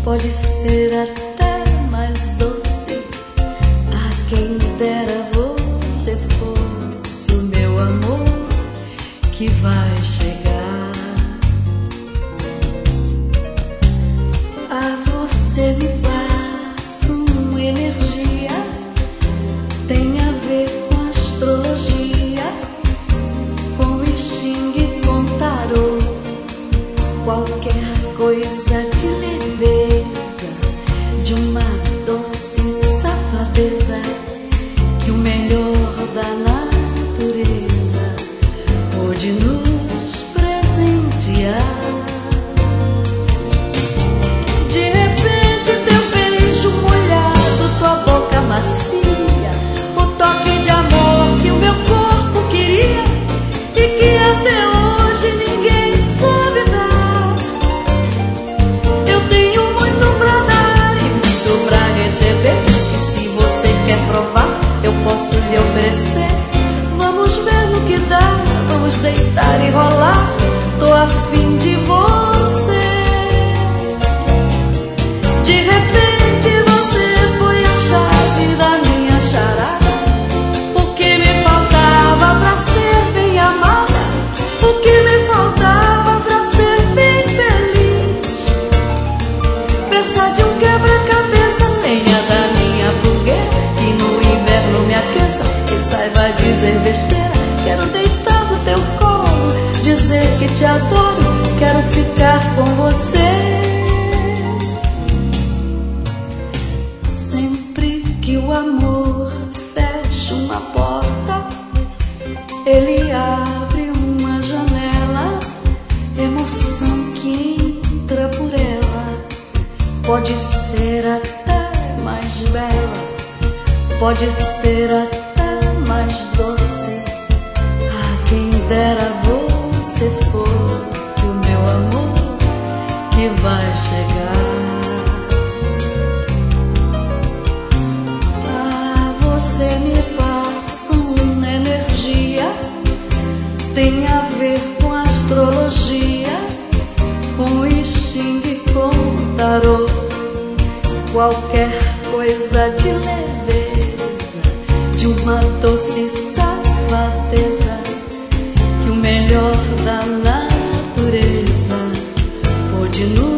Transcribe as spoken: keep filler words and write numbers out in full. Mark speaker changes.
Speaker 1: pode ser até mais doce. Ah, quem dera você fosse o meu amor que vai chegar. Ah, você me passa uma energia, tem a ver com astrologia, com I Ching e com tarô. Qualquer coisa de leveza, de uma doce safadeza, que o melhor da natureza pôde nos presentear. De repente teu beijo molhado, tua boca macia, o toque de amor que o meu corpo queria e que até hoje ninguém soube dar. Eu tenho muito pra dar e muito pra receber, e se você quer provar, eu posso lhe oferecer. Vamos ver no que dá, vamos deitar e rolar, tô afim de você. De repente você foi a chave da minha charada, o que me faltava pra ser bem amada, o que me faltava pra ser bem feliz. Peça de um quebra-cabeça, lenha da minha fogueira, que no inverno me aqueça e saiba dizer besteira. Quero deitar no teu colo, dizer que te adoro, quero ficar com você. Sempre que o amor fecha uma porta, ele abre uma janela, emoção que entra por ela pode ser até mais bela, pode ser até mais doce. Ah, quem dera você fosse o meu amor que vai chegar. Ah, você me passa uma energia, tem a ver com astrologia, com I Ching e com tarô. Qualquer coisa de leveza, de uma doce safadeza, que o melhor da natureza pôde nos